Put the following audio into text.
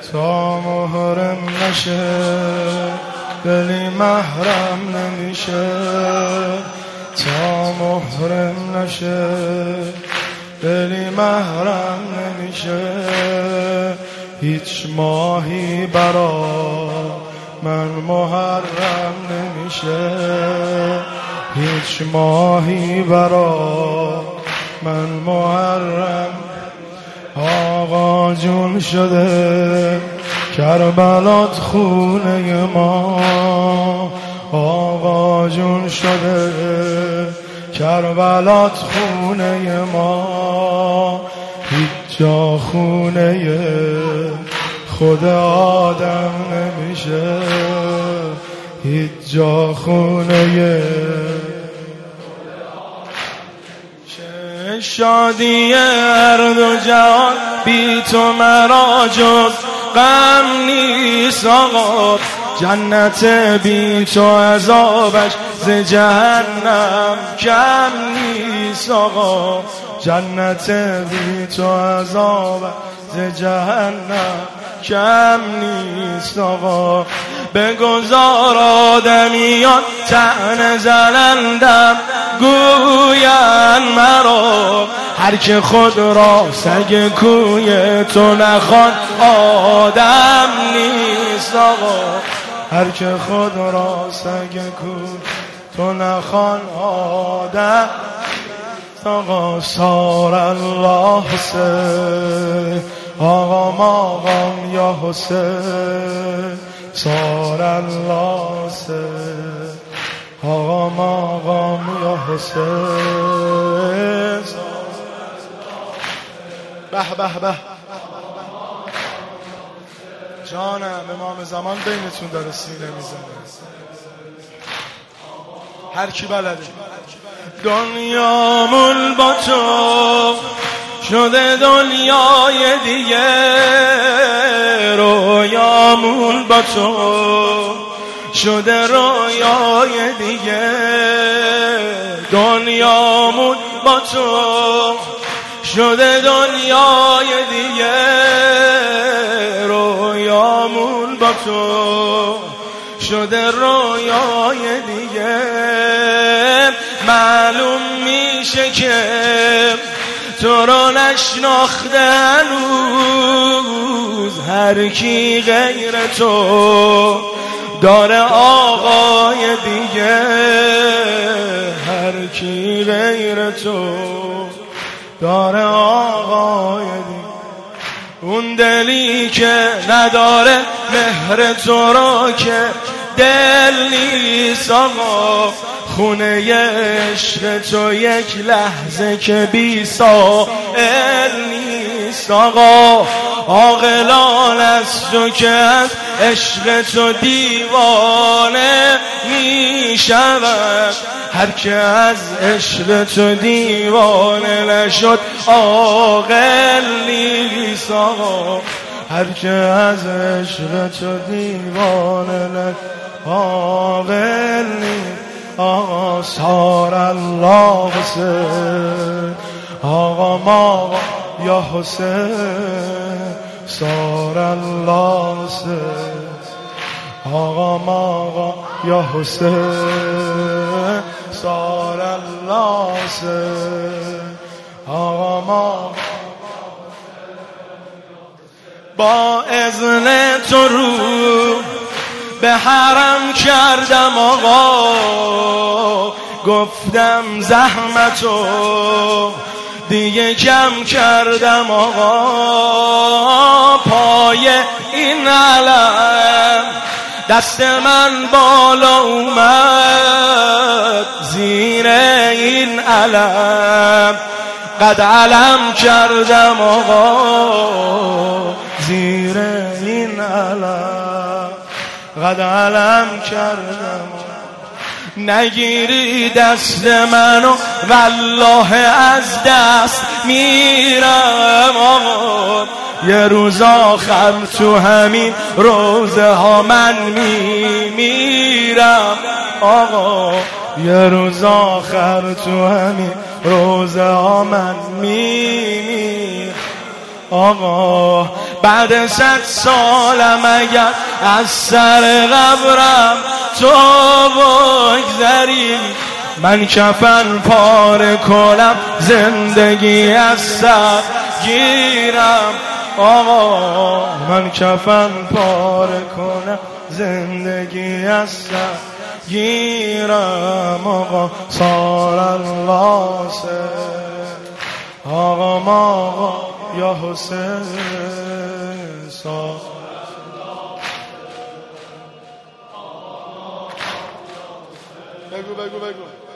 تا محرم نشه دلی محرم نمیشه، تا محرم نشه دلی محرم نمیشه. هیچ ماهی برا من محرم نمیشه، هیچ ماهی برا من محرم. آقا جون شده کربلات خونه ما، آقا جون شده کربلات خونه ما. هیچ جا خونه خود آدم نمیشه، هیچ جا خونه شادی هر دو جهان بی تو مرا جز غم نیست آقا. جنت بی تو عذابش ز جهنم کم نیست آقا، جنت بی تو عذابش ز جهنم کم نیست آقا. بگذار آدمیان طعنه زنندم گوین مرا، هر که خود را سگ کوی تو نخوان آدم نیست آقا، هر که خود را سگ کوی تو نخوان آدم آقا. سار الله حسین آقا ماقام یا حسین، سار الله حسین آقا ماقام یا حسین. به به به جانم امام زمان بینتون داره سینه میزنه، هر کی بلده. دنیامون با تو شده دنیای دیگه، رویامون با تو شده رویای دیگه. دنیامون با تو شده دنیای دیگه، رویامون با تو شده رویای دیگه. معلوم میشه که تو رو نشناخته هنوز، هر کی غیر تو داره آقای دیگه، هر کی غیر تو داره آقای دیگه. اون دلی که نداره مهر تو رو که دل نیست آقا، خونه عشق تو یک لحظه که بی سائل نیست آقا. عاقلان از تو که از عشق تو دیوانه می شود، هر که از عشق تو دیوانه نشد عاقل نیست آقا، هر که از عشق تو دیوانه نشد عاقل نیست آقا. سار الله حسین آقا ما یا حسین، سار الله حسین آقا ما یا حسین، سار الله حسین آقا ما. با اذن تو رو به حرم کردم آقا، گفتم زحمتو دیگه کم کردم آقا. پای این علم دست من بالا اومد، زیر این علم قد علم کردم آقا، زیر این علم قد علم کردم. نگیری دست منو والله از دست میرم آقا، یه روز آخر تو همین روزه ها من میمیرم آقا، یه روز آخر تو همین روزه ها من میمیرم آقا. بعد 100 سالم اگر از سر قبرم تو بگذری، من کفن پاره کنم زندگی از سر گیرم. آقا من کفن پاره کنم زندگی از سر گیرم. آقا صار الله آقا یا حسین صار. بگو